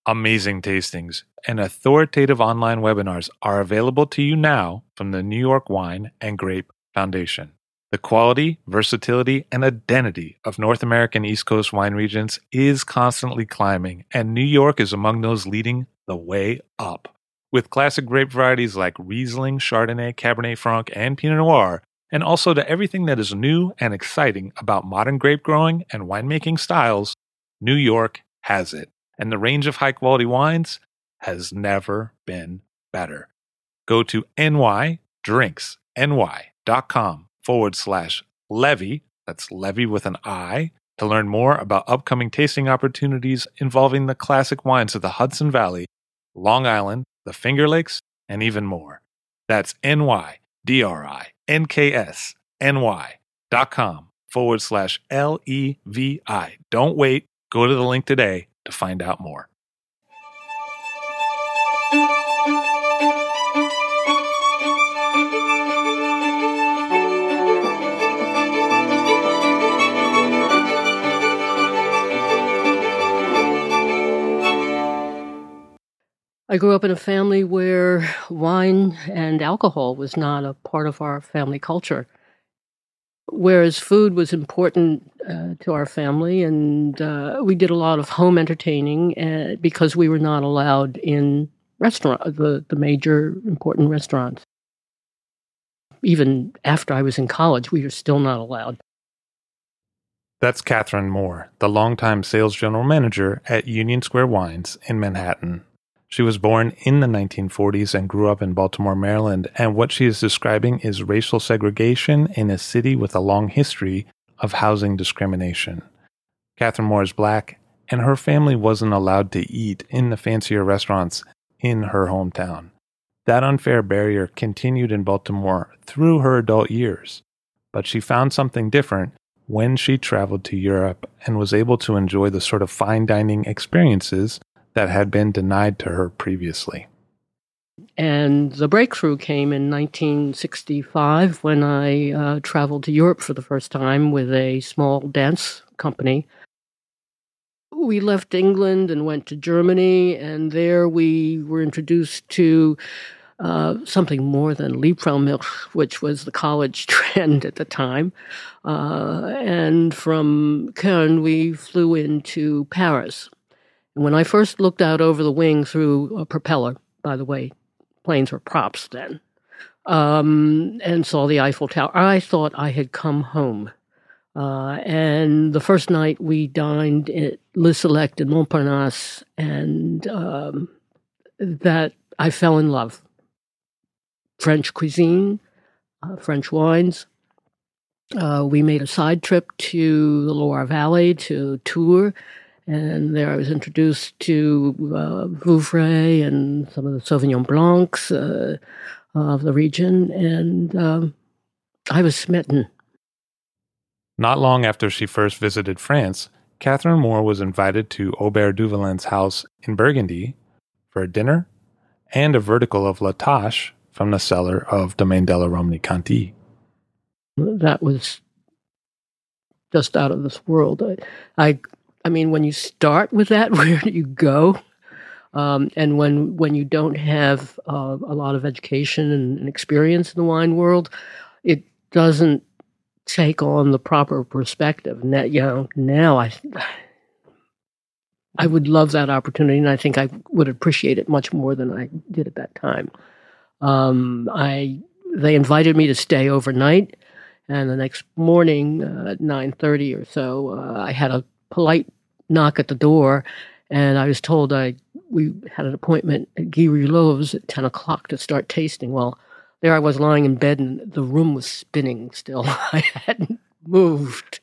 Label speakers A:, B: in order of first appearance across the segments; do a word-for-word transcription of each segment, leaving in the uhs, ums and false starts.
A: Amazing tastings and authoritative online webinars are available to you now from the New York Wine and Grape Foundation. The quality, versatility, and identity of North American East Coast wine regions is constantly climbing, and New York is among those leading the way up. With classic grape varieties like Riesling, Chardonnay, Cabernet Franc, and Pinot Noir, and also to everything that is new and exciting about modern grape growing and winemaking styles, New York has it. And the range of high-quality wines has never been better. Go to nydrinksny.com forward slash Levy, that's Levy with an I, to learn more about upcoming tasting opportunities involving the classic wines of the Hudson Valley, Long Island, the Finger Lakes, and even more. That's N-Y-D-R-I-N-K-S-N-Y dot com forward slash L-E-V-I. Don't wait. Go to the link today to find out more.
B: I grew up in a family where wine and alcohol was not a part of our family culture. Whereas food was important uh, to our family, and uh, we did a lot of home entertaining uh, because we were not allowed in restaurant, the, the major important restaurants. Even after I was in college, we were still not allowed.
A: That's Catherine Moore, the longtime sales general manager at Union Square Wines in Manhattan. She was born in the nineteen forties and grew up in Baltimore, Maryland, and what she is describing is racial segregation in a city with a long history of housing discrimination. Catherine Moore is black, and her family wasn't allowed to eat in the fancier restaurants in her hometown. That unfair barrier continued in Baltimore through her adult years, but she found something different when she traveled to Europe and was able to enjoy the sort of fine dining experiences that had been denied to her previously.
B: And the breakthrough came in nineteen sixty-five when I uh, traveled to Europe for the first time with a small dance company. We left England and went to Germany, and there we were introduced to uh, something more than Liebfraumilch, which was the college trend at the time. Uh, and from Köln, we flew into Paris. When I first looked out over the wing through a propeller, by the way, planes were props then, um, and saw the Eiffel Tower, I thought I had come home. Uh, and the first night we dined at Le Select in Montparnasse, and um, that I fell in love. French cuisine, uh, French wines. Uh, we made a side trip to the Loire Valley, to Tours. And there I was introduced to uh, Vouvray and some of the Sauvignon Blancs uh, of the region, and um, I was smitten.
A: Not long after she first visited France, Catherine Moore was invited to Aubert Duvillain's house in Burgundy for a dinner and a vertical of La Tâche from the cellar of Domaine de la Romanée-Conti.
B: That was just out of this world. I, I I mean, when you start with that, where do you go? Um, and when when you don't have uh, a lot of education and, and experience in the wine world, it doesn't take on the proper perspective. Now, you know, now I I would love that opportunity, and I think I would appreciate it much more than I did at that time. Um, I they invited me to stay overnight, and the next morning uh, at nine thirty or so, uh, I had a polite knock at the door, and I was told I we had an appointment at Guy Rouleau's at ten o'clock to start tasting. Well, there I was lying in bed, and the room was spinning still. I hadn't moved.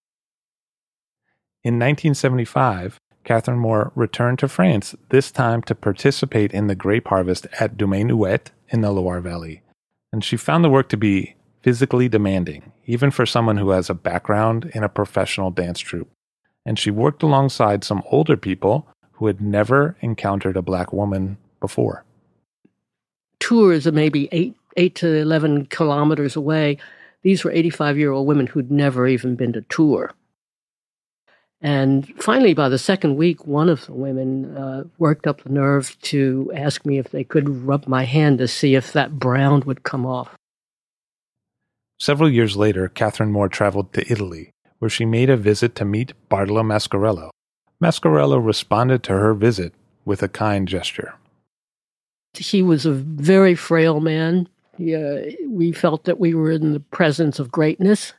A: In nineteen seventy-five, Catherine Moore returned to France, this time to participate in the grape harvest at Domaine Huet in the Loire Valley. And she found the work to be physically demanding, even for someone who has a background in a professional dance troupe. And she worked alongside some older people who had never encountered a black woman before.
B: Tours are maybe eight, eight to eleven kilometers away. These were eighty-five-year-old women who'd never even been to Tours. And finally, by the second week, one of the women uh, worked up the nerve to ask me if they could rub my hand to see if that brown would come off.
A: Several years later, Catherine Moore traveled to Italy, where she made a visit to meet Bartolo Mascarello. Mascarello responded to her visit with a kind gesture.
B: He was a very frail man. He, uh, we felt that we were in the presence of greatness.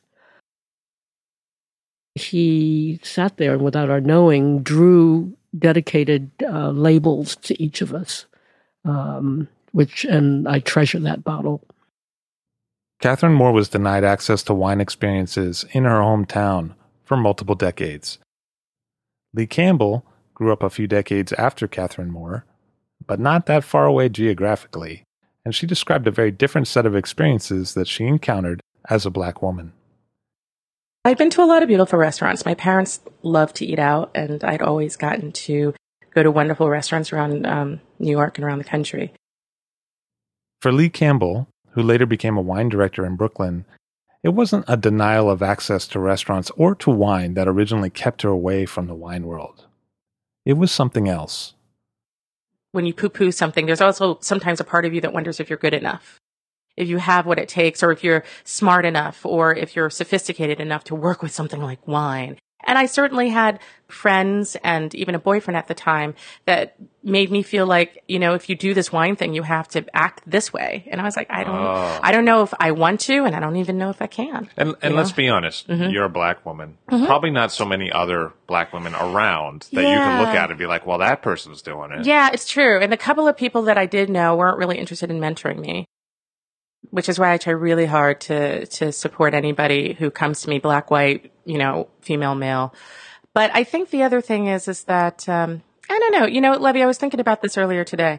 B: He sat there and, without our knowing, drew dedicated uh, labels to each of us, um, which, and I treasure that bottle.
A: Catherine Moore was denied access to wine experiences in her hometown for multiple decades. Lee Campbell grew up a few decades after Catherine Moore, but not that far away geographically, and she described a very different set of experiences that she encountered as a Black woman.
C: I'd been to a lot of beautiful restaurants. My parents loved to eat out, and I'd always gotten to go to wonderful restaurants around um, New York and around the country.
A: For Lee Campbell, who later became a wine director in Brooklyn, it wasn't a denial of access to restaurants or to wine that originally kept her away from the wine world. It was something else.
C: When you poo-poo something, there's also sometimes a part of you that wonders if you're good enough, if you have what it takes, or if you're smart enough, or if you're sophisticated enough to work with something like wine. And I certainly had friends and even a boyfriend at the time that made me feel like, you know, if you do this wine thing, you have to act this way. And I was like, I don't, oh. I don't know if I want to, and I don't even know if I can.
D: And, and let's know? be honest, mm-hmm. you're a Black woman. Mm-hmm. Probably not so many other Black women around that yeah. you can look at and be like, well, that person's doing it.
C: Yeah, it's true. And the couple of people that I did know weren't really interested in mentoring me, which is why I try really hard to, to support anybody who comes to me, Black, white, you know, female, male. But I think the other thing is, is that, um, I don't know, you know, Levy, I was thinking about this earlier today.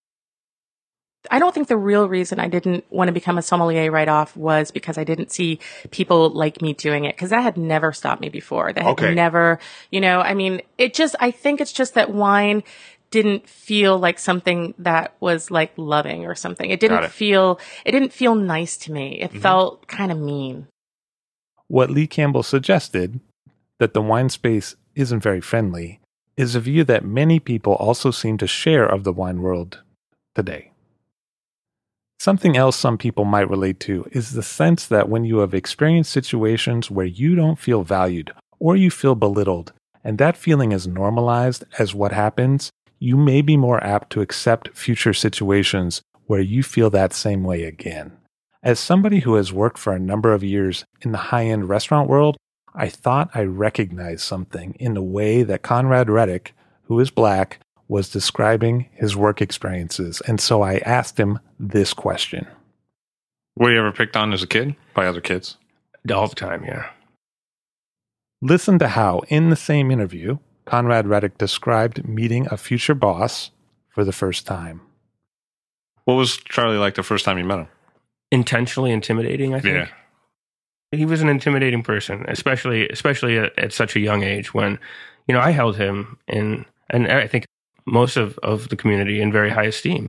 C: I don't think the real reason I didn't want to become a sommelier right off was because I didn't see people like me doing it, because that had never stopped me before. That had okay. never, you know, I mean, it just, I think it's just that wine didn't feel like something that was like loving or something. It didn't it. feel, it didn't feel nice to me. It mm-hmm. felt kind of mean.
A: What Lee Campbell suggested, that the wine space isn't very friendly, is a view that many people also seem to share of the wine world today. Something else some people might relate to is the sense that when you have experienced situations where you don't feel valued or you feel belittled, and that feeling is normalized as what happens, you may be more apt to accept future situations where you feel that same way again. As somebody who has worked for a number of years in the high-end restaurant world, I thought I recognized something in the way that Conrad Reddick, who is Black, was describing his work experiences, and so I asked him this question.
D: Were you ever picked on as a kid by other kids?
E: All the time, yeah.
A: Listen to how, in the same interview, Conrad Reddick described meeting a future boss for the first time.
D: What was Charlie like the first time you met him?
E: Intentionally intimidating, I think.
D: Yeah.
E: He was an intimidating person, especially especially at, at such a young age when, you know, I held him in, and I think most of, of the community in very high esteem.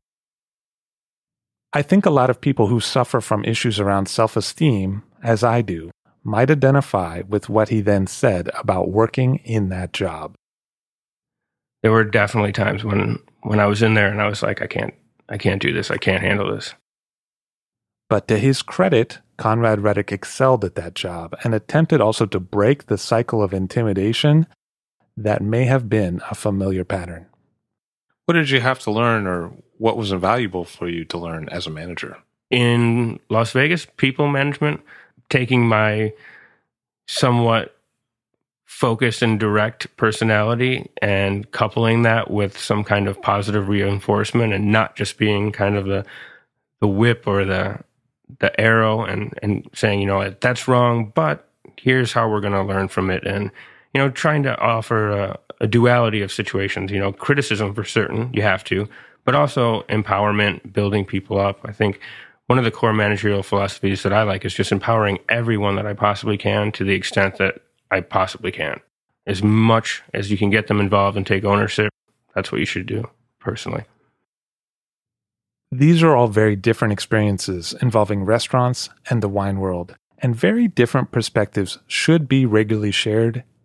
A: I think a lot of people who suffer from issues around self-esteem, as I do, might identify with what he then said about working in that job.
E: There were definitely times when, when I was in there and I was like, I can't, I can't do this. I can't handle this.
A: But to his credit, Conrad Reddick excelled at that job and attempted also to break the cycle of intimidation that may have been a familiar pattern.
D: What did you have to learn, or what was invaluable for you to learn as a manager?
E: In Las Vegas, people management, taking my somewhat focused and direct personality and coupling that with some kind of positive reinforcement, and not just being kind of the the whip or the the arrow and, and saying, you know, that's wrong, but here's how we're going to learn from it. And, you know, trying to offer a, a duality of situations, you know, criticism for certain, you have to, but also empowerment, building people up. I think one of the core managerial philosophies that I like is just empowering everyone that I possibly can to the extent that I possibly can. As much as you can get them involved and take ownership, that's what you should do, personally.
A: These are all very different experiences involving restaurants and the wine world, and very different perspectives should be regularly shared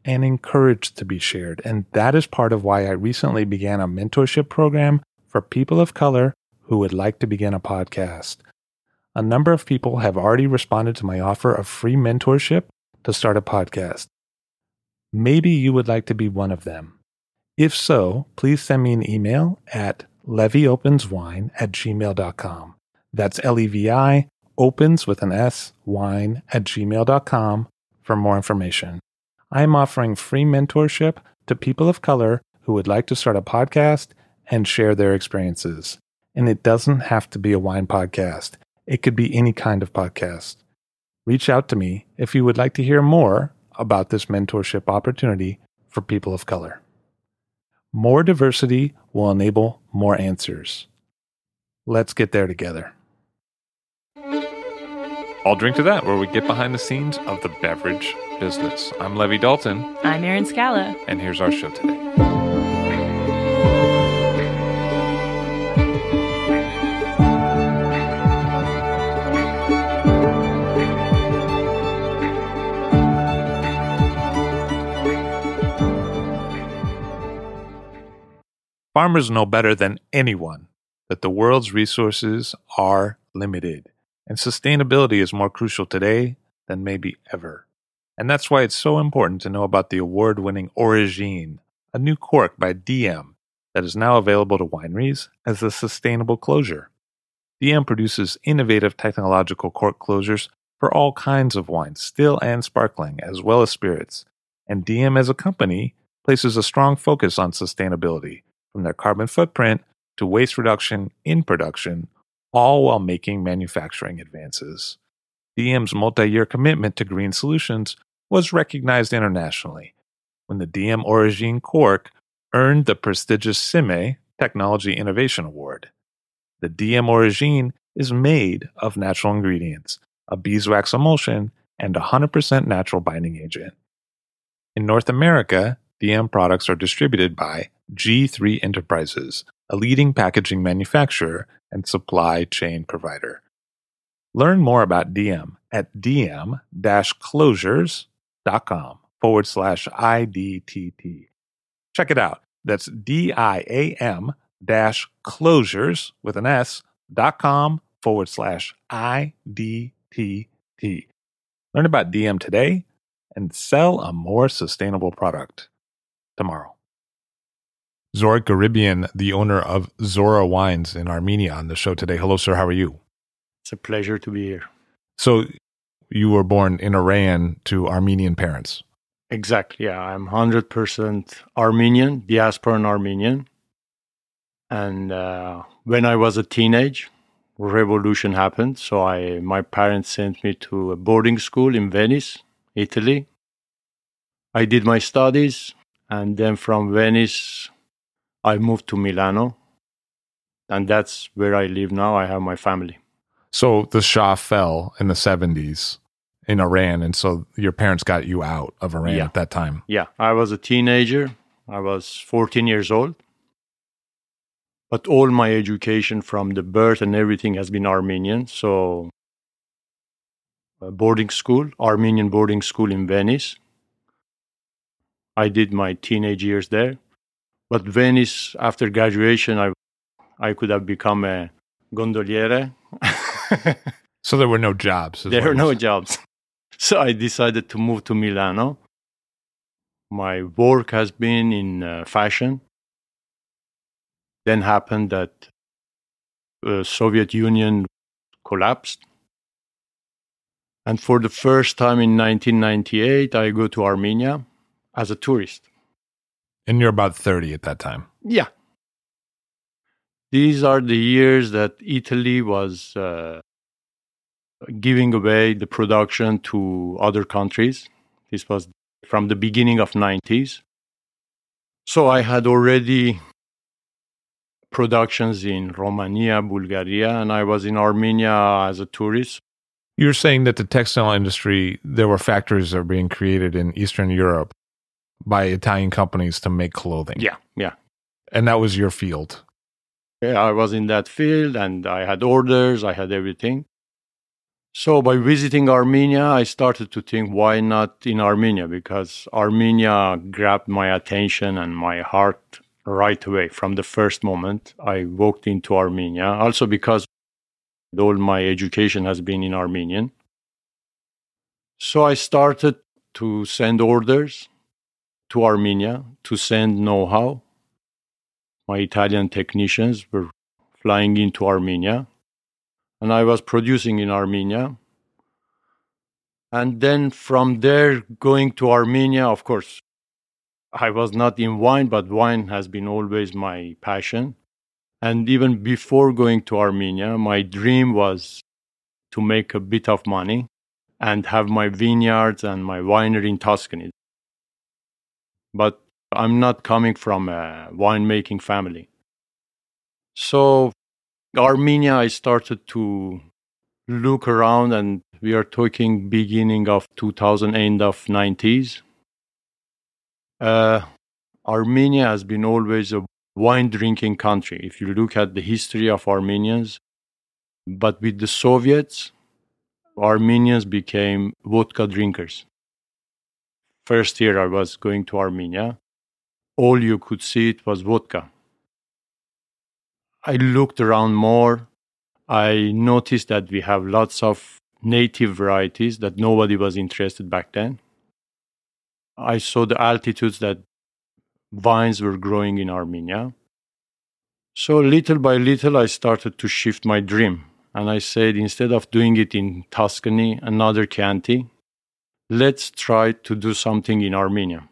A: and encouraged to be shared. And that is part of why I recently began a mentorship program for people of color who would like to begin a podcast. A number of people have already responded to my offer of free mentorship to start a podcast. Maybe you would like to be one of them. If so, please send me an email at leviopenswine at gmail dot com. That's L E V I, opens with an S, wine at gmail dot com for more information. I am offering free mentorship to people of color who would like to start a podcast and share their experiences. And it doesn't have to be a wine podcast. It could be any kind of podcast. Reach out to me if you would like to hear more about this mentorship opportunity for people of color. More diversity will enable more answers. Let's get there together.
D: I'll drink to that, where we get behind the scenes of the beverage business. I'm Levi Dalton.
F: I'm Erin Scala.
D: And here's our show today.
A: Farmers know better than anyone that the world's resources are limited, and sustainability is more crucial today than maybe ever. And that's why it's so important to know about the award-winning Origine, a new cork by D M that is now available to wineries as a sustainable closure. D M produces innovative technological cork closures for all kinds of wines, still and sparkling, as well as spirits. And D M as a company places a strong focus on sustainability, from their carbon footprint to waste reduction in production, all while making manufacturing advances. D M's multi-year commitment to green solutions was recognized internationally when the D M Origine cork earned the prestigious C I M E Technology Innovation Award. The D M Origine is made of natural ingredients, a beeswax emulsion, and a one hundred percent natural binding agent. In North America, D M products are distributed by G three Enterprises, a leading packaging manufacturer and supply chain provider. Learn more about D M at dm-closures.com forward slash IDTT. Check it out. That's D-I-A-M dash closures with an S dot com forward slash I-D-T-T. Learn about D M today and sell a more sustainable product tomorrow. Zorik Garibian, the owner of Zora Wines in Armenia, on the show today. Hello, sir. How are you?
G: It's a pleasure to be here.
A: So you were born in Iran to Armenian parents.
G: Exactly. Yeah, I'm one hundred percent Armenian, diasporan Armenian. And uh, when I was a teenage, revolution happened. So I, my parents sent me to a boarding school in Venice, Italy. I did my studies. And then from Venice, I moved to Milano. And that's where I live now. I have my family.
A: So the Shah fell in the seventies in Iran, and so your parents got you out of Iran
G: yeah.
A: at that time.
G: Yeah, I was a teenager. I was fourteen years old. But all my education from the birth and everything has been Armenian. So a boarding school, Armenian boarding school in Venice. I did my teenage years there. But Venice, after graduation, I I could have become a gondoliere.
A: So there were no jobs.
G: There were no jobs. So I decided to move to Milano. My work has been in uh, fashion. Then happened that the Soviet Union collapsed. And for the first time in nineteen ninety-eight, I go to Armenia as a tourist.
A: And you're about thirty at that time.
G: Yeah. These are the years that Italy was uh, giving away the production to other countries. This was from the beginning of nineties. So I had already productions in Romania, Bulgaria, and I was in Armenia as a tourist.
A: You're saying that the textile industry, there were factories that were being created in Eastern Europe by Italian companies to make clothing.
G: Yeah, yeah.
A: And that was your field.
G: Yeah, I was in that field and I had orders, I had everything. So by visiting Armenia, I started to think, why not in Armenia? Because Armenia grabbed my attention and my heart right away. From the first moment I walked into Armenia, also because all my education has been in Armenian. So I started to send orders to Armenia, to send know-how. My Italian technicians were flying into Armenia, and I was producing in Armenia. And then from there, going to Armenia, of course, I was not in wine, but wine has been always my passion. And even before going to Armenia, my dream was to make a bit of money and have my vineyards and my winery in Tuscany. But I'm not coming from a winemaking family. So Armenia, I started to look around, and we are talking beginning of two thousand, end of nineties. Uh, Armenia has been always a wine drinking country. If you look at the history of Armenians, but with the Soviets, Armenians became vodka drinkers. First year I was going to Armenia, all you could see it was vodka. I looked around more. I noticed that we have lots of native varieties that nobody was interested back then. I saw the altitudes that vines were growing in Armenia. So little by little, I started to shift my dream. And I said, instead of doing it in Tuscany, another Chianti, let's try to do something in Armenia.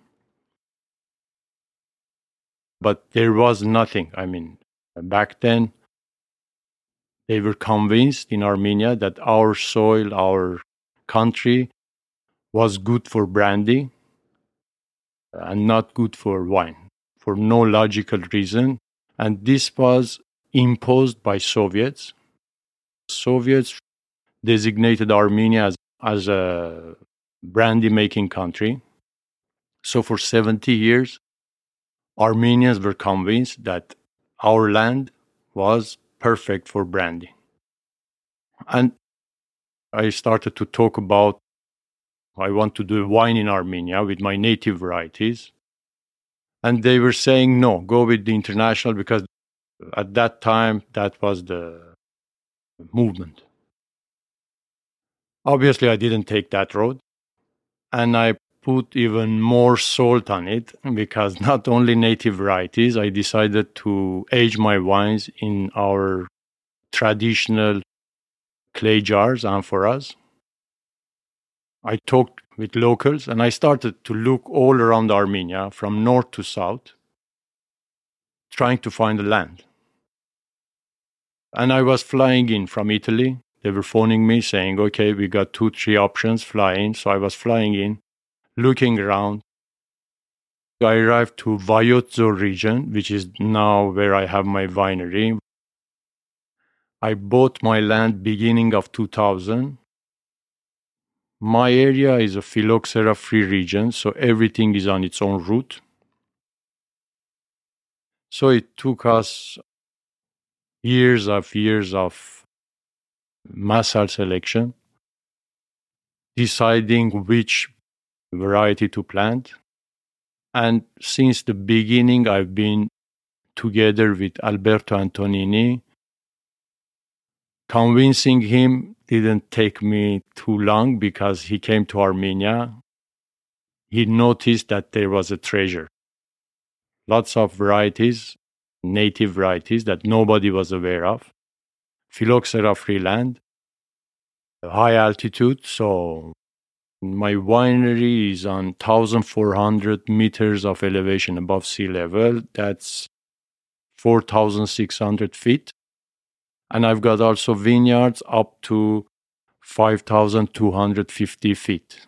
G: But there was nothing. I mean, back then, they were convinced in Armenia that our soil, our country, was good for brandy and not good for wine, for no logical reason. And this was imposed by Soviets. Soviets designated Armenia as, as a brandy-making country. So for seventy years, Armenians were convinced that our land was perfect for brandy. And I started to talk about, I want to do wine in Armenia with my native varieties. And they were saying, no, go with the international, because at that time, that was the movement. Obviously, I didn't take that road. And I put even more salt on it, because not only native varieties, I decided to age my wines in our traditional clay jars, amphoras. I talked with locals, and I started to look all around Armenia, from north to south, trying to find the land. And I was flying in from Italy. They were phoning me saying, okay, we got two, three options, fly in. So I was flying in, looking around. I arrived to Vayotzo region, which is now where I have my winery. I bought my land beginning of two thousand. My area is a phylloxera-free region, so everything is on its own route. So it took us years of years of massal selection, deciding which variety to plant. And since the beginning, I've been together with Alberto Antonini. Convincing him didn't take me too long, because he came to Armenia. He noticed that there was a treasure. Lots of varieties, native varieties that nobody was aware of. Phylloxera-free land, high altitude. So my winery is on one thousand four hundred meters of elevation above sea level. That's four thousand six hundred feet. And I've got also vineyards up to five thousand two hundred fifty feet.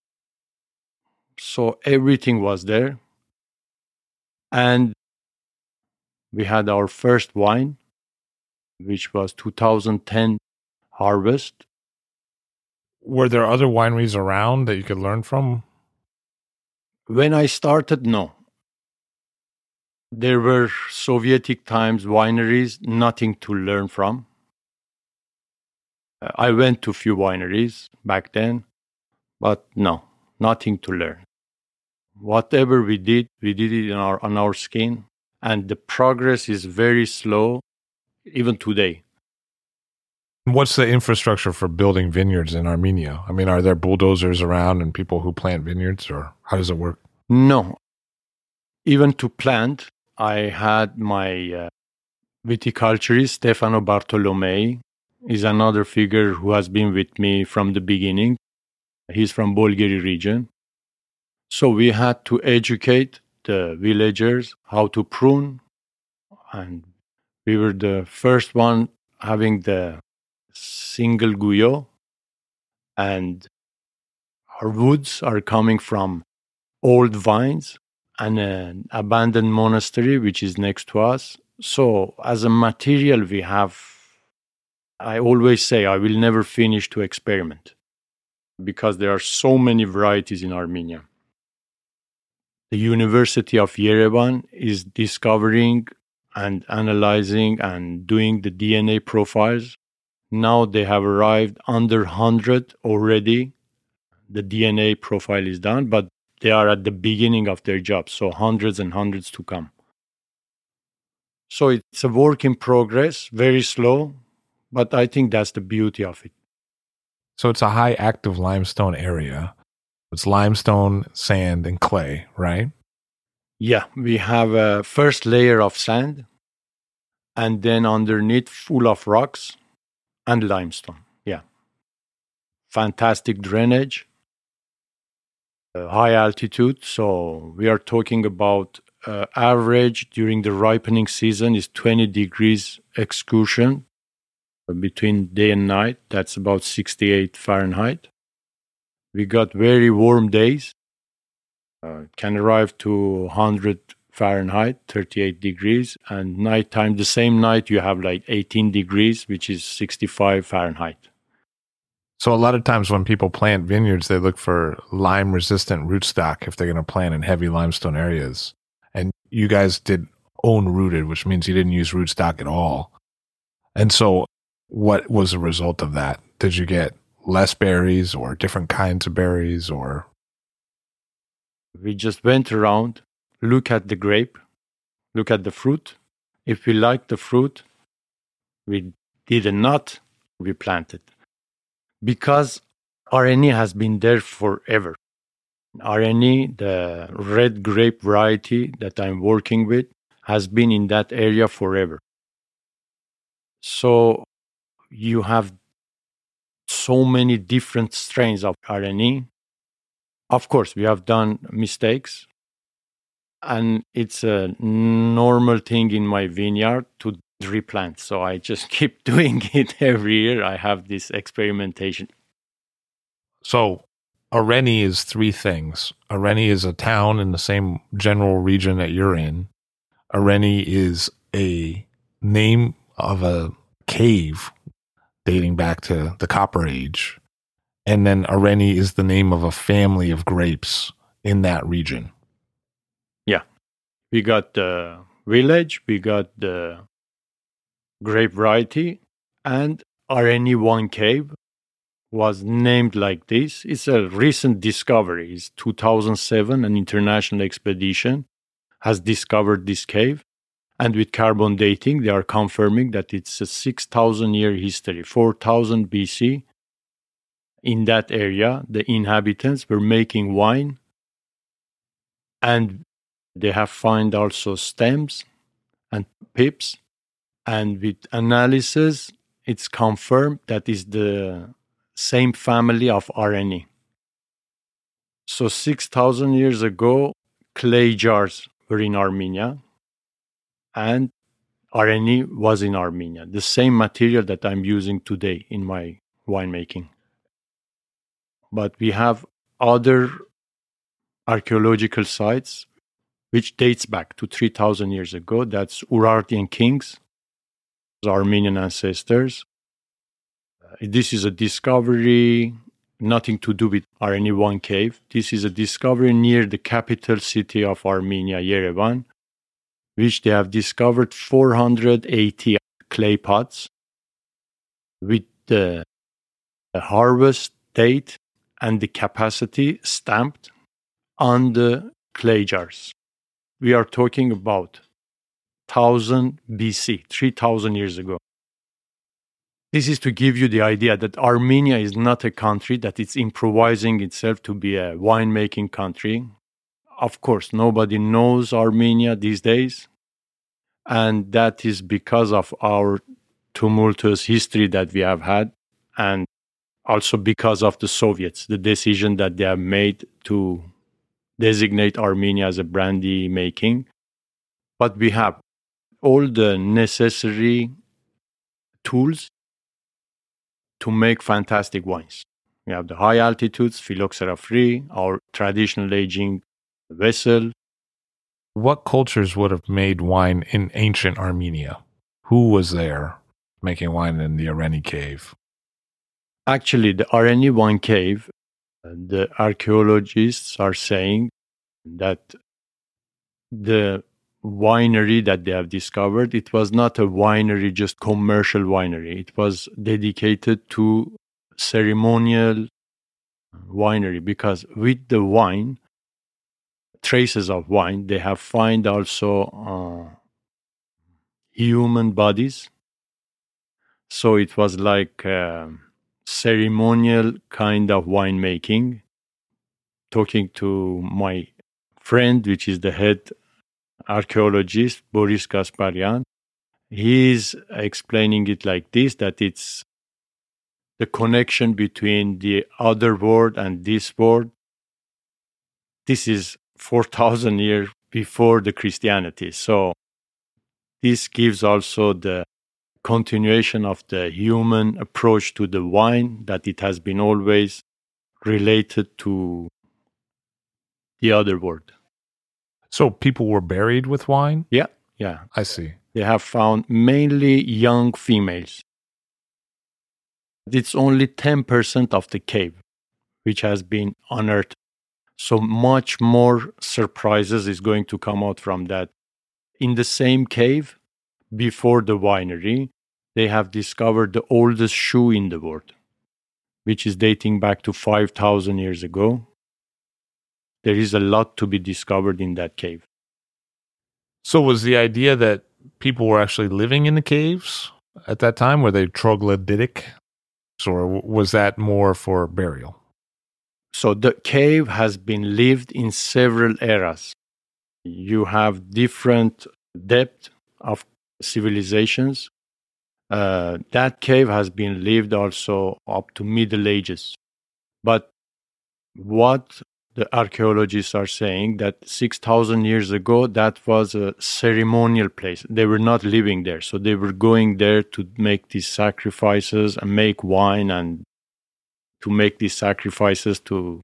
G: So everything was there. And we had our first wine, which was two thousand ten harvest.
A: Were there other wineries around that you could learn from?
G: When I started, no. There were Sovietic times wineries, nothing to learn from. Uh, I went to a few wineries back then, but no, nothing to learn. Whatever we did, we did it on our, on our skin, and the progress is very slow, even today.
A: What's the infrastructure for building vineyards in Armenia? I mean, are there bulldozers around and people who plant vineyards, or how does it work?
G: No. Even to plant, I had my uh, viticulturist, Stefano Bartolomei, is another figure who has been with me from the beginning. He's from Bolgheri region. So we had to educate the villagers how to prune, and we were the first one having the single guyot, and our woods are coming from old vines and an abandoned monastery which is next to us. So as a material we have, I always say I will never finish to experiment because there are so many varieties in Armenia. The University of Yerevan is discovering and analyzing and doing the D N A profiles. Now they have arrived under one hundred already. The D N A profile is done, but they are at the beginning of their job, so hundreds and hundreds to come. So it's a work in progress, very slow, but I think that's the beauty of it.
A: So it's a high active limestone area. It's limestone, sand, and clay, right?
G: Yeah, we have a first layer of sand, and then underneath full of rocks and limestone. Yeah. Fantastic drainage, uh, high altitude. So we are talking about uh, average during the ripening season is twenty degrees excursion between day and night. That's about sixty-eight Fahrenheit. We got very warm days, uh, can arrive to one hundred Fahrenheit, thirty-eight degrees, and nighttime, the same night you have like eighteen degrees, which is sixty-five Fahrenheit.
A: So a lot of times when people plant vineyards, they look for lime-resistant rootstock if they're going to plant in heavy limestone areas. And you guys did own-rooted, which means you didn't use rootstock at all. And so what was the result of that? Did you get less berries or different kinds of berries, or?
G: We just went around, look at the grape, look at the fruit. If we liked the fruit, we did a nut, we planted. Because R N E has been there forever. R N E, the red grape variety that I'm working with, has been in that area forever. So you have so many different strains of R N E. Of course, we have done mistakes, and it's a normal thing in my vineyard to replant. So I just keep doing it every year. I have this experimentation.
A: So Areni is three things. Areni is a town in the same general region that you're in. Areni is a name of a cave dating back to the Copper Age. And then Areni is the name of a family of grapes in that region.
G: Yeah. We got the village, we got the grape variety, and Areni One Cave was named like this. It's a recent discovery. It's two thousand seven, an international expedition has discovered this cave. And with carbon dating, they are confirming that it's a six thousand year history, four thousand B C. In that area, the inhabitants were making wine, and they have found also stems and pips. And with analysis, it's confirmed that is the same family of R N E. So six thousand years ago, clay jars were in Armenia, and R N E was in Armenia, the same material that I'm using today in my winemaking. But we have other archaeological sites which dates back to three thousand years ago. That's Urartian kings, Armenian ancestors. Uh, this is a discovery, nothing to do with R N E One Cave. This is a discovery near the capital city of Armenia, Yerevan, which they have discovered four hundred eighty clay pots with the the harvest date and the capacity stamped on the clay jars. We are talking about one thousand B C, three thousand years ago. This is to give you the idea that Armenia is not a country that is improvising itself to be a winemaking country. Of course, nobody knows Armenia these days, and that is because of our tumultuous history that we have had, and also because of the Soviets, the decision that they have made to designate Armenia as a brandy making. But we have all the necessary tools to make fantastic wines. We have the high altitudes, phylloxera free, our traditional aging vessel.
A: What cultures would have made wine in ancient Armenia? Who was there making wine in the Areni cave?
G: Actually, the Areni wine cave, the archaeologists are saying that the winery that they have discovered, it was not a winery, just commercial winery. It was dedicated to ceremonial winery, because with the wine, traces of wine, they have found also uh, human bodies. So it was like a ceremonial kind of winemaking. Talking to my friend, which is the head archaeologist, Boris Gasparian, he's explaining it like this, that it's the connection between the other world and this world. This is four thousand years before the Christianity. So this gives also the continuation of the human approach to the wine, that it has been always related to the other world.
A: So people were buried with wine?
G: Yeah, yeah.
A: I see.
G: They have found mainly young females. It's only ten percent of the cave which has been unearthed. So much more surprises is going to come out from that. In the same cave, before the winery, they have discovered the oldest shoe in the world, which is dating back to five thousand years ago. There is a lot to be discovered in that cave.
A: So was the idea that people were actually living in the caves at that time? Were they troglodytic? Or was that more for burial?
G: So the cave has been lived in several eras. You have different depth of civilizations. Uh, that cave has been lived also up to Middle Ages. But what the archaeologists are saying, that six thousand years ago, that was a ceremonial place. They were not living there. So they were going there to make these sacrifices and make wine, and to make these sacrifices to,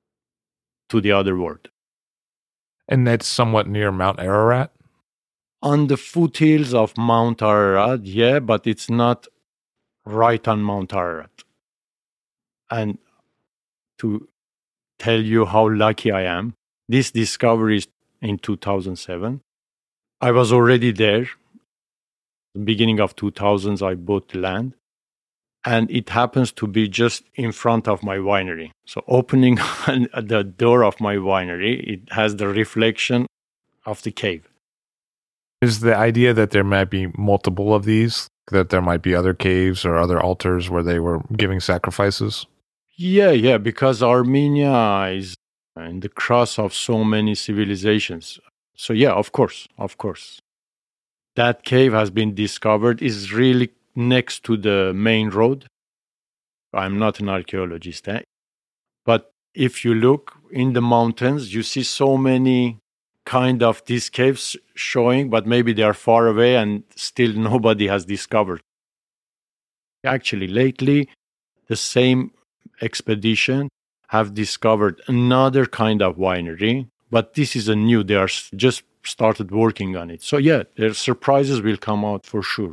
G: to the other world.
A: And that's somewhat near Mount Ararat?
G: On the foothills of Mount Ararat, yeah, but it's not right on Mount Ararat. And to tell you how lucky I am, this discovery is in two thousand seven. I was already there. Beginning of two thousands, I bought the land. And it happens to be just in front of my winery. So opening the door of my winery, it has the reflection of the cave.
A: Is the idea that there might be multiple of these, that there might be other caves or other altars where they were giving sacrifices?
G: Yeah, yeah, because Armenia is in the cross of so many civilizations. So yeah, of course, of course. That cave has been discovered, is really next to the main road. I'm not an archaeologist, eh? But if you look in the mountains, you see so many kind of these caves showing, but maybe they are far away and still nobody has discovered. Actually, lately, the same expedition have discovered another kind of winery, but this is a new, they are just started working on it. So yeah, their surprises will come out for sure.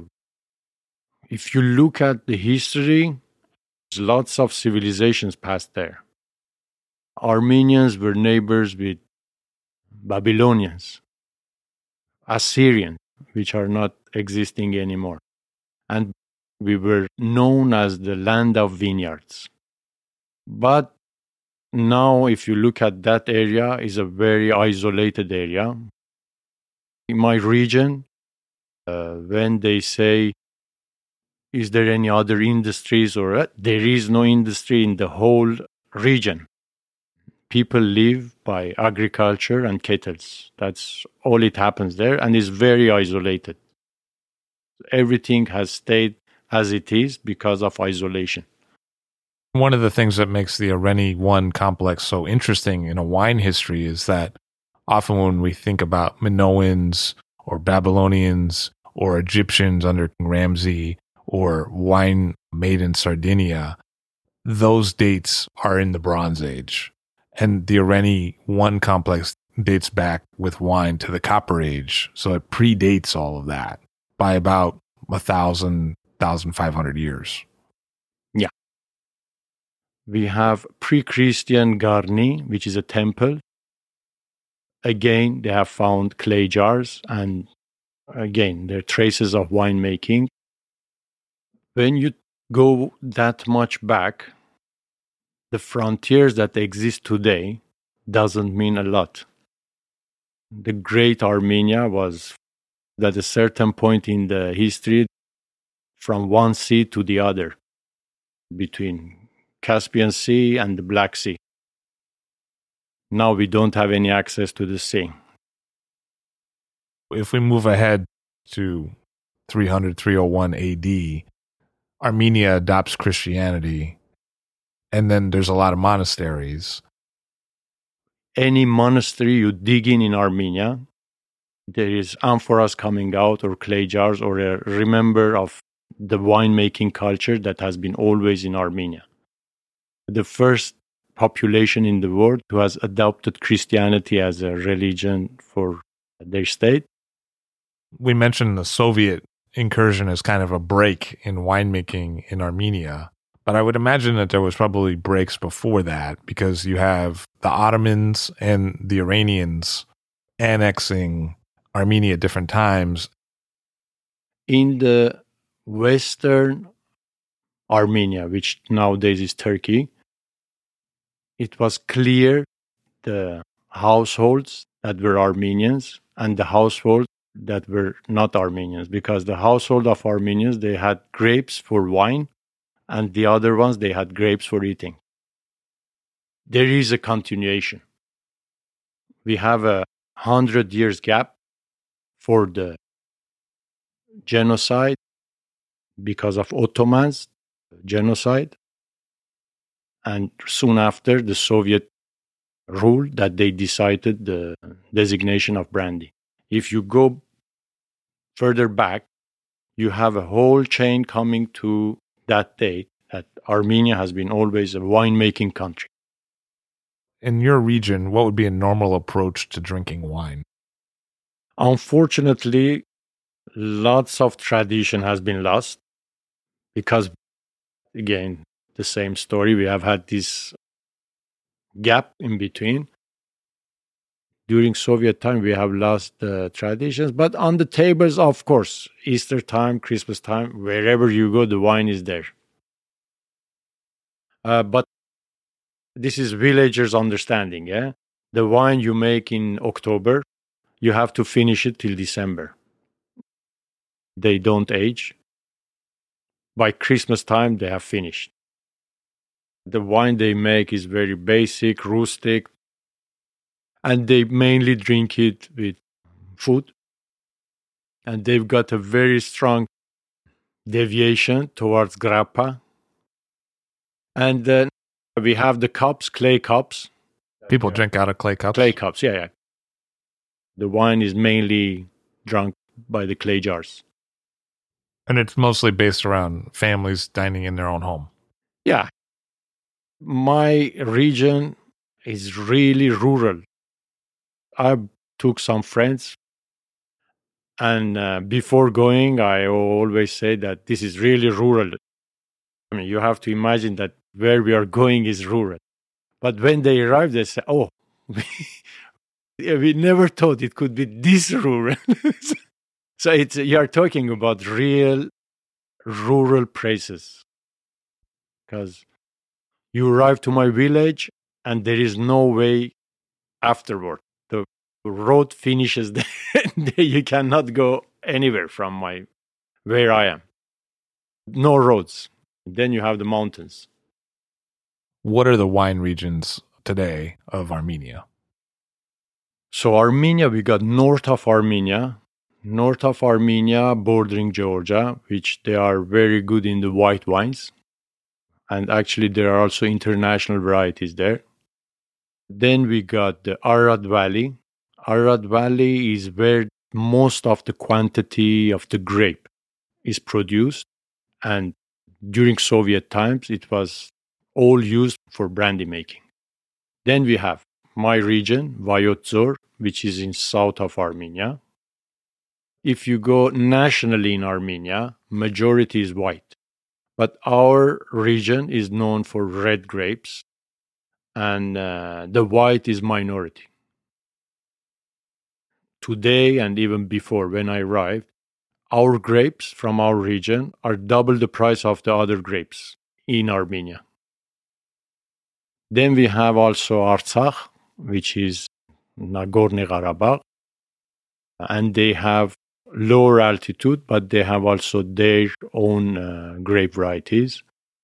G: If you look at the history, lots of civilizations passed there. Armenians were neighbors with Babylonians, Assyrians, which are not existing anymore. And we were known as the land of vineyards. But now, if you look at that area, is a very isolated area. In my region, uh, when they say, is there any other industries or uh, there is no industry in the whole region. People live by agriculture and kettles. That's all it happens there, and is very isolated. Everything has stayed as it is because of isolation.
A: One of the things that makes the Areni one complex so interesting in a wine history is that often when we think about Minoans or Babylonians or Egyptians under King Ramses or wine made in Sardinia, those dates are in the Bronze Age. And the Areni one complex dates back with wine to the Copper Age. So it predates all of that by about a thousand, thousand five hundred years.
G: Yeah. We have pre-Christian Garni, which is a temple. Again, they have found clay jars, and again, there are traces of winemaking. When you go that much back, the frontiers that exist today doesn't mean a lot. The Great Armenia was at a certain point in the history from one sea to the other, between Caspian Sea and the Black Sea. Now we don't have any access to the sea.
A: If we move ahead to three hundred, three oh one A D, Armenia adopts Christianity, and then there's a lot of monasteries.
G: Any monastery you dig in in Armenia, there is amphoras coming out or clay jars or a remember of the winemaking culture that has been always in Armenia. The first population in the world who has adopted Christianity as a religion for their state.
A: We mentioned the Soviet incursion as kind of a break in winemaking in Armenia, but I would imagine that there was probably breaks before that because you have the Ottomans and the Iranians annexing Armenia at different times.
G: In the Western Armenia, which nowadays is Turkey, it was clear the households that were Armenians and the households that were not Armenians, because the household of Armenians, they had grapes for wine, and the other ones, they had grapes for eating. There is a continuation. We have a hundred years gap for the genocide because of Ottomans genocide, and soon after the Soviet rule that they decided the designation of brandy. If you go further back, you have a whole chain coming to that date that Armenia has been always a winemaking country.
A: In your region, what would be a normal approach to drinking wine?
G: Unfortunately, lots of tradition has been lost because, again, the same story. We have had this gap in between. During Soviet time, we have lost the traditions. But on the tables, of course, Easter time, Christmas time, wherever you go, the wine is there. Uh, but this is villagers' understanding. Yeah, the wine you make in October, you have to finish it till December. They don't age. By Christmas time, they have finished. The wine they make is very basic, rustic, and they mainly drink it with food. And they've got a very strong deviation towards grappa. And then we have the cups, clay cups.
A: People drink out of clay cups?
G: Clay cups, yeah, yeah. The wine is mainly drunk by the clay jars.
A: And it's mostly based around families dining in their own home.
G: Yeah. My region is really rural. I took some friends, and uh, before going, I always say that this is really rural. I mean, you have to imagine that where we are going is rural. But when they arrive, they say, oh, we, we never thought it could be this rural. So it's, you are talking about real rural places, because you arrive to my village and there is no way afterward. The road finishes there. You cannot go anywhere from my where I am. No roads. Then you have the mountains.
A: What are the wine regions today of Armenia?
G: So Armenia, we got north of Armenia, north of Armenia bordering Georgia, which they are very good in the white wines. And actually there are also international varieties there. Then we got the Arad Valley. Arad Valley is where most of the quantity of the grape is produced. And during Soviet times, it was all used for brandy making. Then we have my region, Vayotzor, which is in south of Armenia. If you go nationally in Armenia, majority is white. But our region is known for red grapes, and uh, the white is minority. Today and even before, when I arrived, our grapes from our region are double the price of the other grapes in Armenia. Then we have also Artsakh, which is Nagorno-Karabakh, and they have lower altitude, but they have also their own uh, grape varieties.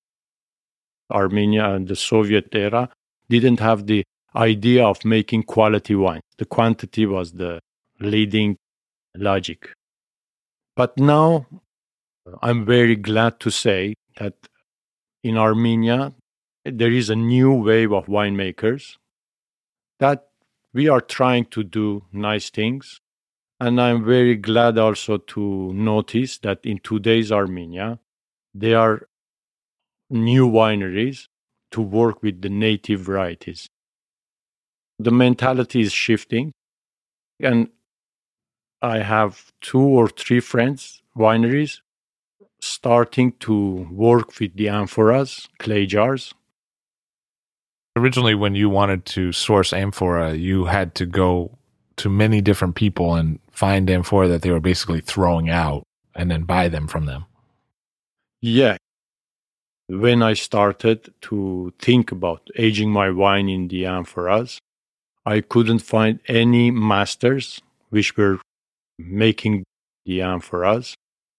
G: Armenia and the Soviet era didn't have the idea of making quality wine. The quantity was the leading logic. But now I'm very glad to say that in Armenia, there is a new wave of winemakers that we are trying to do nice things. And I'm very glad also to notice that in today's Armenia, there are new wineries to work with the native varieties. The mentality is shifting, and I have two or three friends, wineries, starting to work with the amphoras, clay jars.
A: Originally, when you wanted to source amphora, you had to go to many different people and find amphora that they were basically throwing out and then buy them from them.
G: Yeah. When I started to think about aging my wine in the amphoras, I couldn't find any masters which were making the amphoras.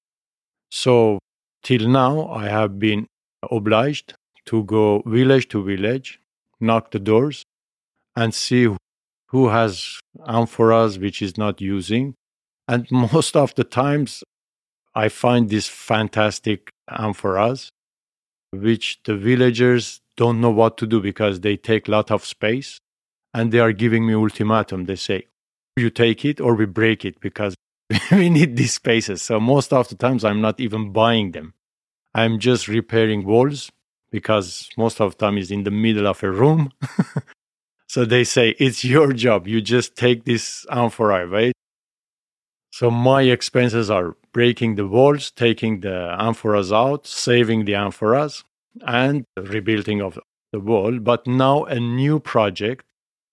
G: So till now, I have been obliged to go village to village, knock the doors, and see who has amphoras which is not using. And most of the times, I find these fantastic amphoras, which the villagers don't know what to do because they take a lot of space, and they are giving me ultimatum. They say, you take it or we break it because we need these spaces. So most of the times, I'm not even buying them. I'm just repairing walls because most of the time is in the middle of a room. So they say, it's your job. You just take this amphora, right? So my expenses are breaking the walls, taking the amphoras out, saving the amphoras, and rebuilding of the wall. But now a new project.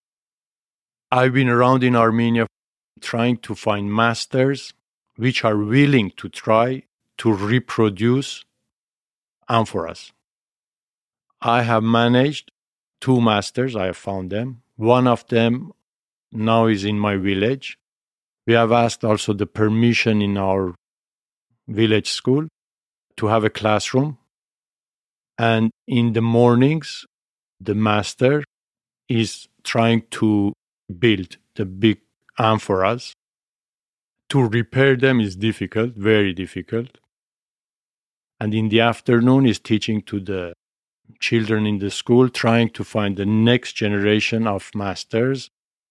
G: I've been around in Armenia trying to find masters which are willing to try to reproduce amphoras. I have managed two masters. I have found them. One of them now is in my village. We have asked also the permission in our village school to have a classroom. And in the mornings, the master is trying to build the big amphoras. To repair them is difficult, very difficult. And in the afternoon, is teaching to the children in the school, trying to find the next generation of masters.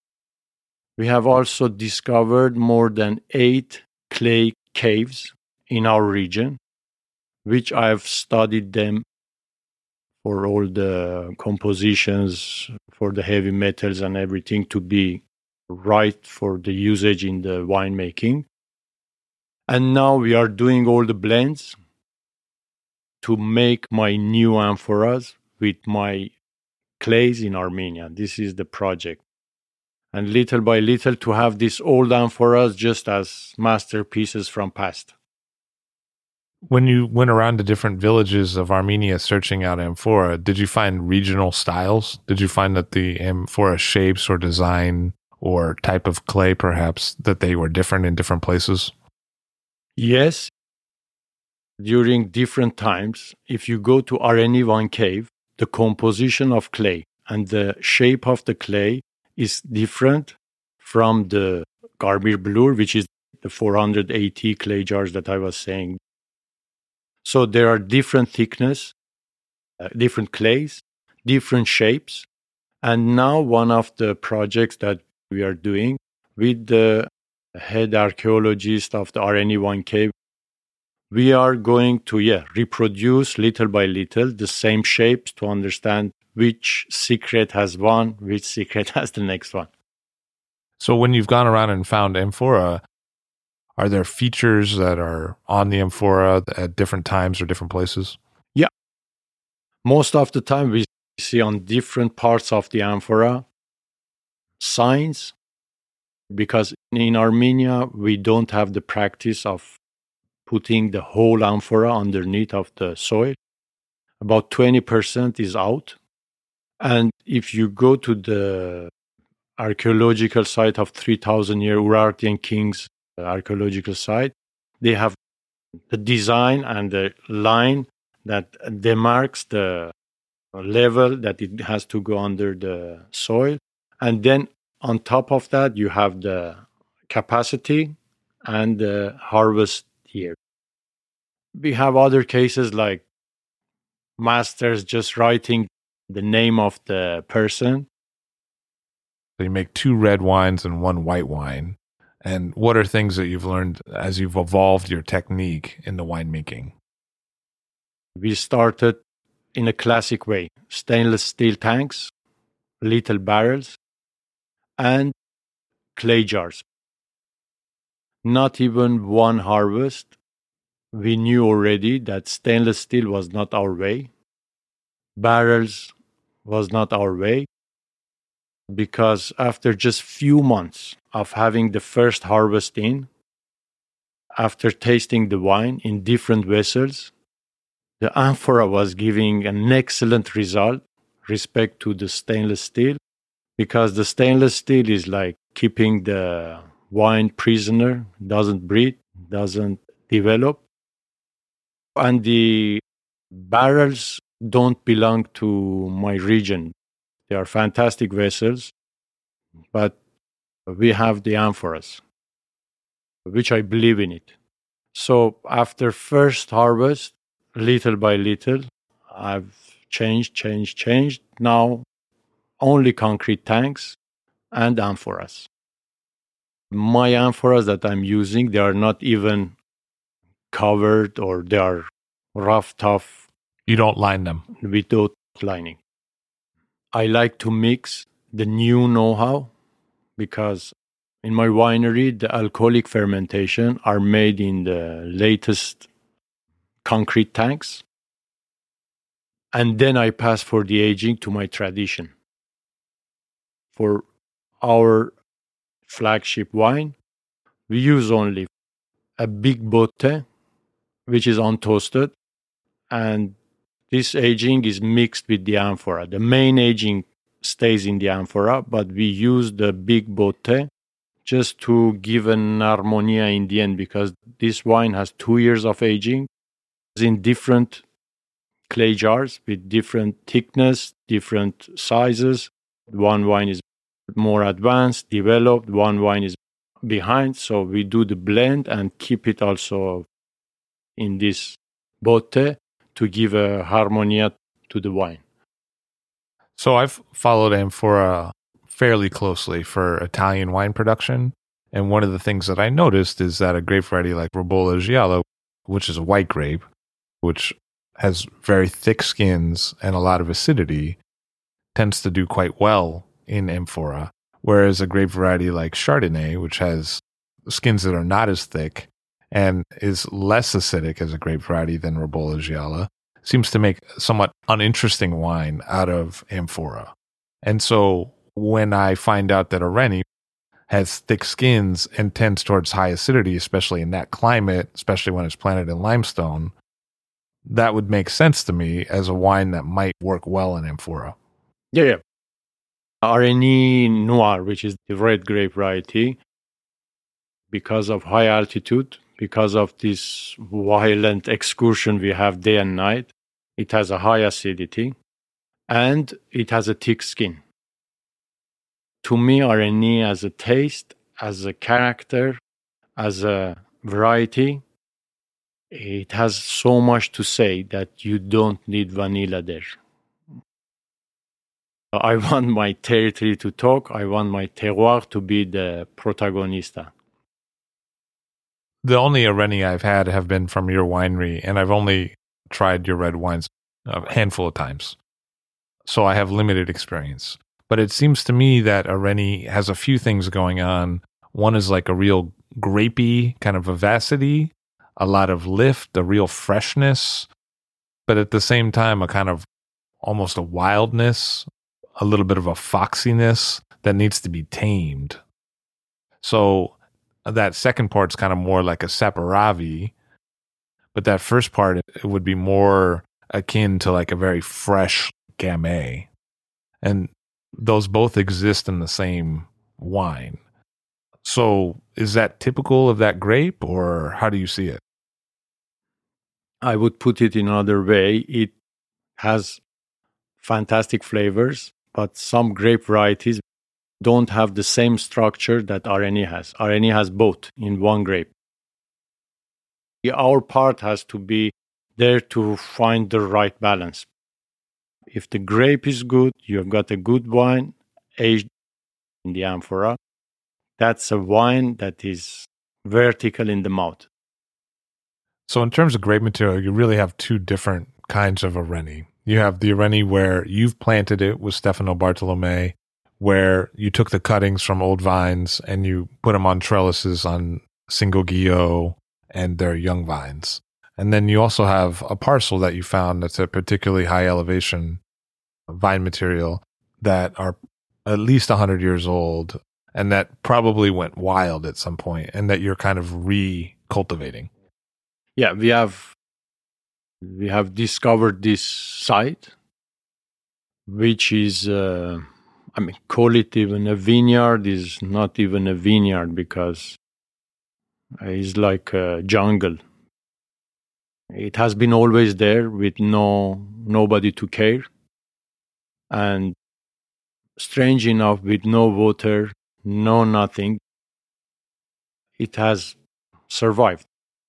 G: We have also discovered more than eight clay caves in our region, which I have studied them for all the compositions, for the heavy metals and everything to be right for the usage in the winemaking. And now we are doing all the blends to make my new amphoras with my clays in Armenia. This is the project. And little by little to have these old amphoras just as masterpieces from past.
A: When you went around to different villages of Armenia searching out amphora, did you find regional styles? Did you find that the amphora shapes or design or type of clay, perhaps, that they were different in different places?
G: Yes. During different times, if you go to Areni Wine Cave, the composition of clay and the shape of the clay is different from the Garbir Blur, which is the four hundred eighty clay jars that I was saying. So there are different thickness, uh, different clays, different shapes. And now one of the projects that we are doing with the head archaeologist of the Areni Wine Cave, we are going to, yeah, reproduce little by little the same shapes to understand which secret has one, which secret has the next one.
A: So when you've gone around and found amphora, are there features that are on the amphora at different times or different places?
G: Yeah. Most of the time we see on different parts of the amphora signs, because in Armenia we don't have the practice of putting the whole amphora underneath of the soil. About twenty percent is out. And if you go to the archaeological site of three thousand year Urartian Kings archaeological site, they have the design and the line that demarks the level that it has to go under the soil. And then on top of that, you have the capacity and the harvest year. We have other cases like masters just writing the name of the person.
A: So you make two red wines and one white wine. And what are things that you've learned as you've evolved your technique in the winemaking?
G: We started in a classic way. Stainless steel tanks, little barrels, and clay jars. Not even one harvest. We knew already that stainless steel was not our way. Barrels was not our way. Because after just few months of having the first harvest in, after tasting the wine in different vessels, the amphora was giving an excellent result respect to the stainless steel, because the stainless steel is like keeping the wine prisoner, doesn't breathe, doesn't develop. And the barrels don't belong to my region. They are fantastic vessels, but we have the amphoras, which I believe in it. So after first harvest, little by little, I've changed, changed, changed. Now only concrete tanks and amphoras. My amphoras that I'm using, they are not even covered, or they are rough, tough.
A: You don't line them?
G: Without lining. I like to mix the new know-how, because in my winery, the alcoholic fermentation are made in the latest concrete tanks. And then I pass for the aging to my tradition. For our flagship wine, we use only a big botte, which is untoasted, and this aging is mixed with the amphora. The main aging stays in the amphora, but we use the big botte just to give an harmonia in the end, because this wine has two years of aging in different clay jars with different thickness, different sizes. One wine is more advanced, developed, one wine is behind. So we do the blend and keep it also in this botte to give a harmonia to the wine.
A: So I've followed amphora fairly closely for Italian wine production. And one of the things that I noticed is that a grape variety like Ribolla Giallo, which is a white grape, which has very thick skins and a lot of acidity, tends to do quite well in amphora. Whereas a grape variety like Chardonnay, which has skins that are not as thick and is less acidic as a grape variety than Ribolla Giallo, seems to make somewhat uninteresting wine out of amphora. And so when I find out that Areni has thick skins and tends towards high acidity, especially in that climate, especially when it's planted in limestone, that would make sense to me as a wine that might work well in amphora.
G: Yeah, yeah. Arénie Noir, which is the red grape variety, because of high altitude, because of this violent excursion we have day and night, it has a high acidity and it has a thick skin. To me, Arénie as a taste, as a character, as a variety, it has so much to say that you don't need vanilla there. I want my territory to talk. I want my terroir to be the protagonista.
A: The only Arénie I've had have been from your winery, and I've only tried your red wines a handful of times. So I have limited experience. But it seems to me that Arénie has a few things going on. One is like a real grapey kind of vivacity, a lot of lift, a real freshness, but at the same time, a kind of almost a wildness, a little bit of a foxiness that needs to be tamed. So that second part's kind of more like a Saperavi, but that first part, it would be more akin to like a very fresh Gamay. And those both exist in the same wine. So is that typical of that grape, or how do you see it?
G: I would put it in another way. It has fantastic flavors, but some grape varieties don't have the same structure that Arénie has. Arénie has both in one grape. Our part has to be there to find the right balance. If the grape is good, you've got a good wine aged in the amphora. That's a wine that is vertical in the mouth.
A: So in terms of grape material, you really have two different kinds of Arénie. You have the Arénie where you've planted it with Stefano Bartolomei, where you took the cuttings from old vines and you put them on trellises on Cinco Gio and their young vines. And then you also have a parcel that you found that's a particularly high elevation vine material that are at least one hundred years old and that probably went wild at some point and that you're kind of re-cultivating.
G: Yeah, we have we have discovered this site, which is, uh, I mean, call it even a vineyard, is not even a vineyard because it's like a jungle. It has been always there with no nobody to care. And strange enough, with no water, no nothing, it has survived.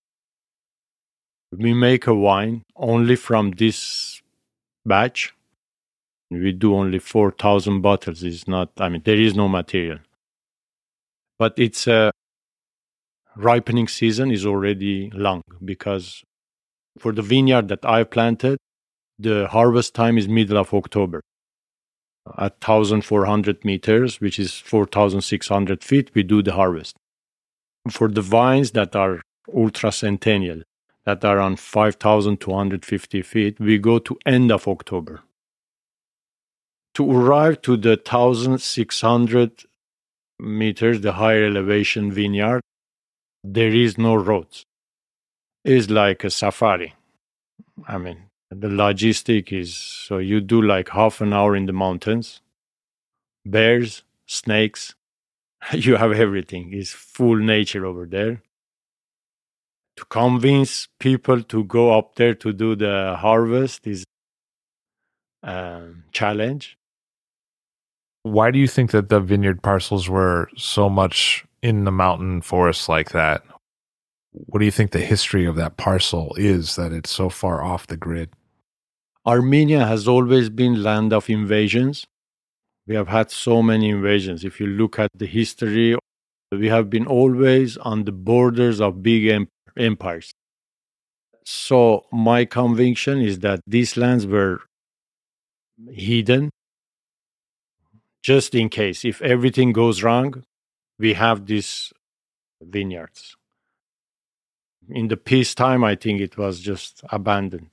G: We make a wine only from this batch. We do only four thousand bottles. It's not, I mean, there is no material. But it's a ripening season is already long because for the vineyard that I planted, the harvest time is middle of October. At one thousand four hundred meters, which is four thousand six hundred feet, we do the harvest. For the vines that are ultra centennial, that are on five thousand two hundred fifty feet, we go to end of October. To arrive to the one thousand six hundred meters, the higher elevation vineyard, there is no roads. It's like a safari. I mean, the logistic is, so you do like half an hour in the mountains, bears, snakes, you have everything. It's full nature over there. To convince people to go up there to do the harvest is a challenge.
A: Why do you think that the vineyard parcels were so much in the mountain forests like that? What do you think the history of that parcel is that it's so far off the grid?
G: Armenia has always been land of invasions. We have had so many invasions. If you look at the history, we have been always on the borders of big em- empires. So my conviction is that these lands were hidden just in case. If everything goes wrong, we have these vineyards. In the peacetime, I think it was just abandoned.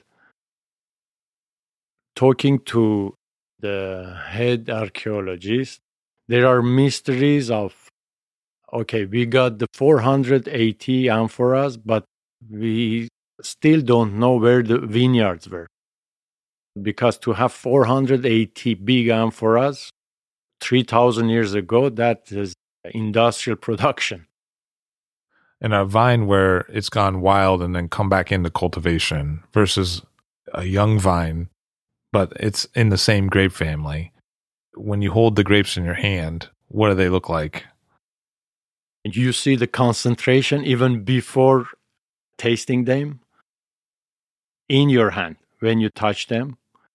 G: Talking to the head archaeologist, there are mysteries of okay, we got the four hundred eighty amphoras, but we still don't know where the vineyards were. Because to have four hundred eighty big amphoras three thousand years ago, that is industrial production.
A: And a vine where it's gone wild and then come back into cultivation versus a young vine, but it's in the same grape family. When you hold the grapes in your hand, what do they look like?
G: You see the concentration even before tasting them in your hand. When you touch them,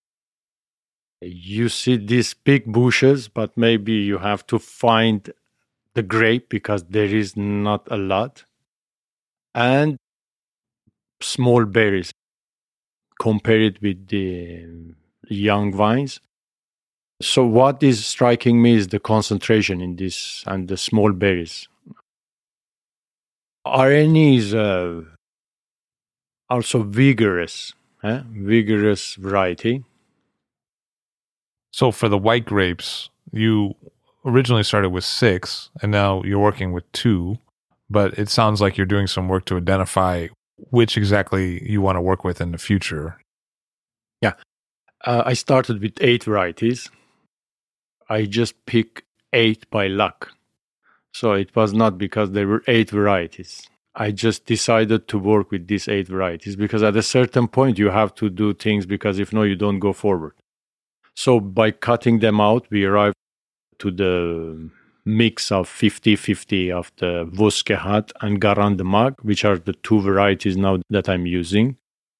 G: you see these big bushes, but maybe you have to find the grape because there is not a lot. And small berries. Compare it with the young vines. So what is striking me is the concentration in this and the small berries. Areni is uh, also vigorous, eh? vigorous variety.
A: So for the white grapes, you originally started with six, and now you're working with two, but it sounds like you're doing some work to identify which exactly you want to work with in the future.
G: Yeah. Uh, I started with eight varieties. I just picked eight by luck. So it was not because there were eight varieties. I just decided to work with these eight varieties because at a certain point you have to do things because if no, you don't go forward. So by cutting them out, we arrived to the mix of fifty-fifty of the Voskehat and Garan de Mag, which are the two varieties now that I'm using.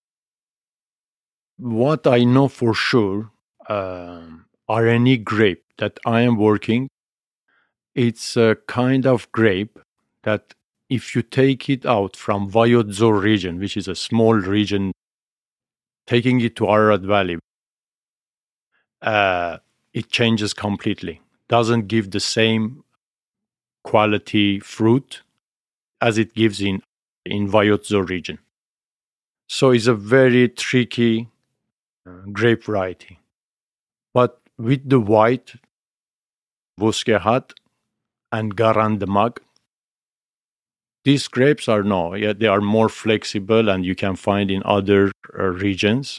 G: What I know for sure, uh, Areni grape that I am working, it's a kind of grape that if you take it out from Vayotzor region, which is a small region, taking it to Ararat Valley, uh, it changes completely. Doesn't give the same quality fruit as it gives in, in Vayotzor region. So it's a very tricky uh, grape variety. But with the white, Voskehat and Garan de Mag, these grapes are no, yeah, they are more flexible and you can find in other uh, regions.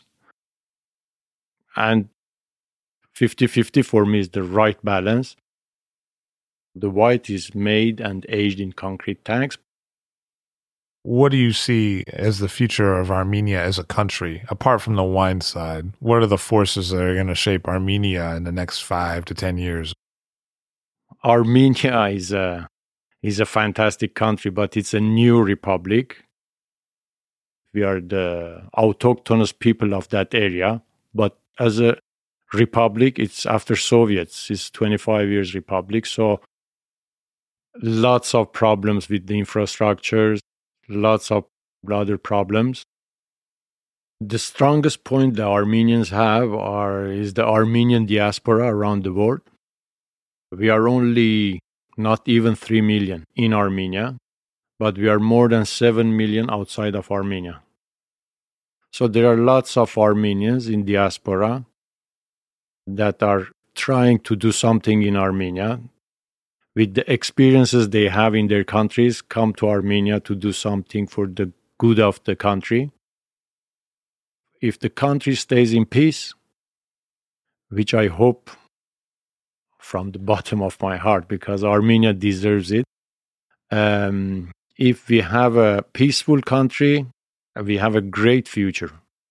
G: And fifty-fifty for me is the right balance. The white is made and aged in concrete tanks.
A: What do you see as the future of Armenia as a country, apart from the wine side? What are the forces that are going to shape Armenia in the next five to ten years?
G: Armenia is a, is a fantastic country, but it's a new republic. We are the autochthonous people of that area. But as a republic, it's after Soviets. It's twenty-five years republic. So lots of problems with the infrastructures, lots of other problems. The strongest point the Armenians have are, is the Armenian diaspora around the world. We are only not even three million in Armenia, but we are more than seven million outside of Armenia. So there are lots of Armenians in diaspora that are trying to do something in Armenia. With the experiences they have in their countries, come to Armenia to do something for the good of the country. If the country stays in peace, which I hope from the bottom of my heart, because Armenia deserves it. Um, if we have a peaceful country, we have a great future.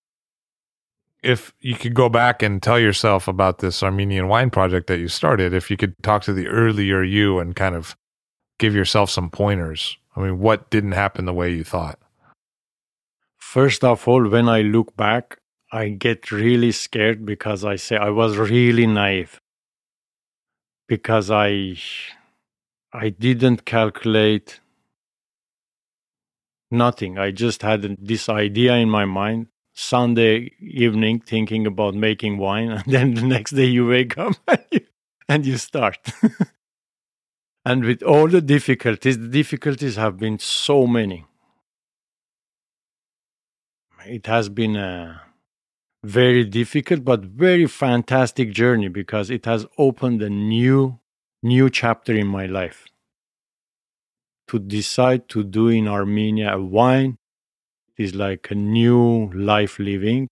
A: If you could go back and tell yourself about this Armenian wine project that you started, if you could talk to the earlier you and kind of give yourself some pointers, I mean, what didn't happen the way you thought?
G: First of all, when I look back, I get really scared because I say I was really naive. Because I, I didn't calculate nothing. I just had this idea in my mind. Sunday evening thinking about making wine, and then the next day you wake up and you, and you start. And with all the difficulties, the difficulties have been so many. It has been a very difficult but very fantastic journey because it has opened a new, new chapter in my life. to decide to do in Armenia a wine is like a new life living.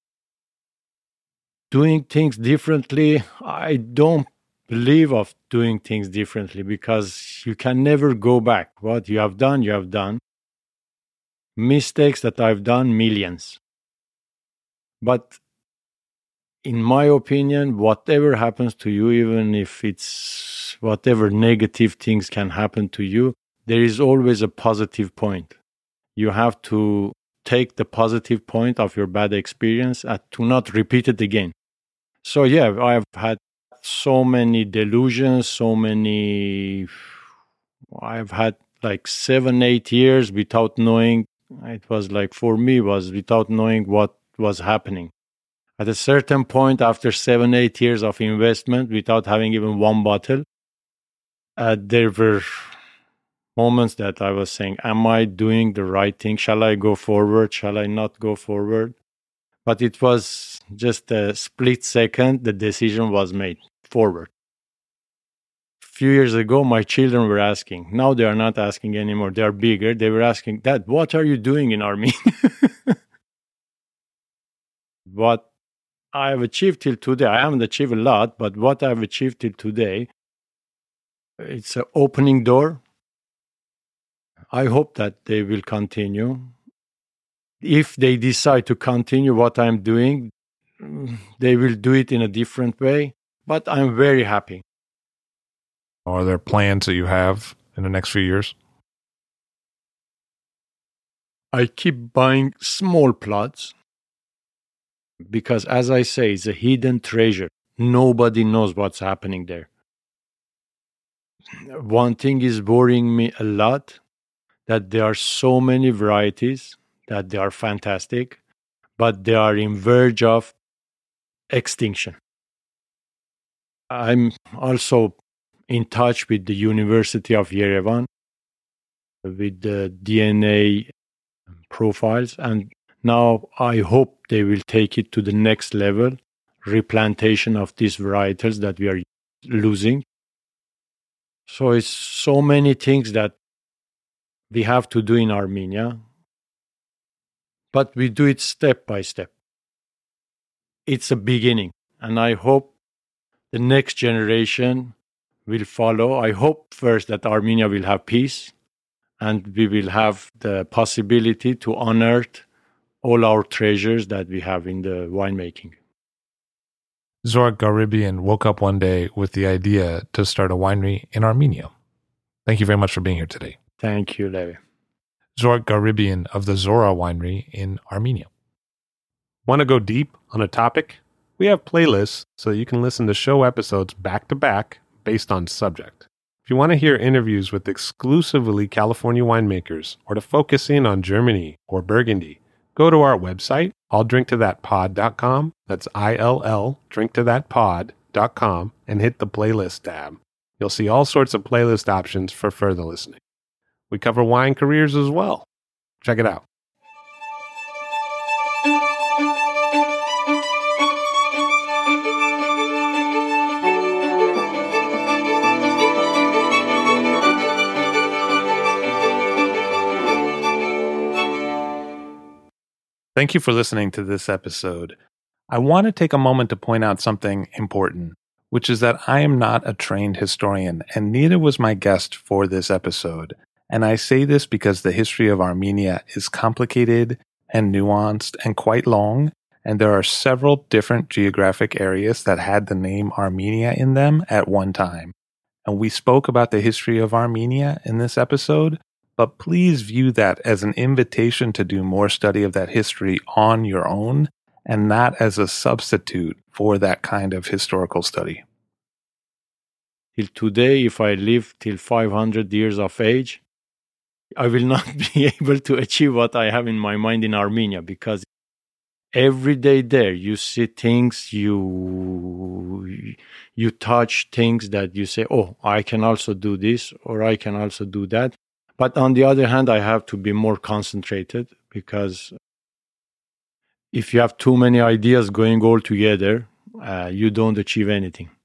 G: Doing things differently, I don't believe of doing things differently because you can never go back. What you have done, you have done. Mistakes that I've done, millions. But in my opinion, whatever happens to you, even if it's whatever negative things can happen to you, there is always a positive point. You have to take the positive point of your bad experience and to not repeat it again. So yeah, I've had so many delusions, so many, I've had like seven, eight years without knowing, it was like for me, was without knowing what was happening. At a certain point, after seven, eight years of investment, without having even one bottle, uh, there were moments that I was saying, am I doing the right thing? Shall I go forward? Shall I not go forward? But it was just a split second, the decision was made, forward. A few years ago, my children were asking. Now they are not asking anymore. They are bigger. They were asking, Dad, what are you doing in Armenia? What I have achieved till today, I haven't achieved a lot, but what I've achieved till today, it's an opening door. I hope that they will continue. If they decide to continue what I'm doing, they will do it in a different way, but I'm very happy.
A: Are there plans that you have in the next few years?
G: I keep buying small plots because, as I say, it's a hidden treasure. Nobody knows what's happening there. One thing is worrying me a lot, that there are so many varieties that they are fantastic, but they are in verge of extinction. I'm also in touch with the University of Yerevan with the D N A profiles, and now I hope they will take it to the next level, replantation of these varietals that we are losing. So it's so many things that we have to do in Armenia, but we do it step by step. It's a beginning, and I hope the next generation will follow. I hope first that Armenia will have peace, and we will have the possibility to unearth all our treasures that we have in the winemaking.
A: Zorak Garibian woke up one day with the idea to start a winery in Armenia. Thank you very much for being here today.
G: Thank you, Levi.
A: Zorak Garibian of the Zora Winery in Armenia. Want to go deep on a topic? We have playlists so that you can listen to show episodes back to back based on subject. If you want to hear interviews with exclusively California winemakers or to focus in on Germany or Burgundy, go to our website, I'll drink to that pod dot com. That's I L L, drink to that pod dot com, and hit the playlist tab. You'll see all sorts of playlist options for further listening. We cover wine careers as well. Check it out. Thank you for listening to this episode. I want to take a moment to point out something important, which is that I am not a trained historian, and neither was my guest for this episode. And I say this because the history of Armenia is complicated and nuanced and quite long, and there are several different geographic areas that had the name Armenia in them at one time. And we spoke about the history of Armenia in this episode, but please view that as an invitation to do more study of that history on your own, and not as a substitute for that kind of historical study.
G: Till today, if I live till five hundred years of age, I will not be able to achieve what I have in my mind in Armenia, because every day there you see things, you you touch things that you say, oh, I can also do this, or I can also do that. But on the other hand, I have to be more concentrated, because if you have too many ideas going all together, uh, you don't achieve anything.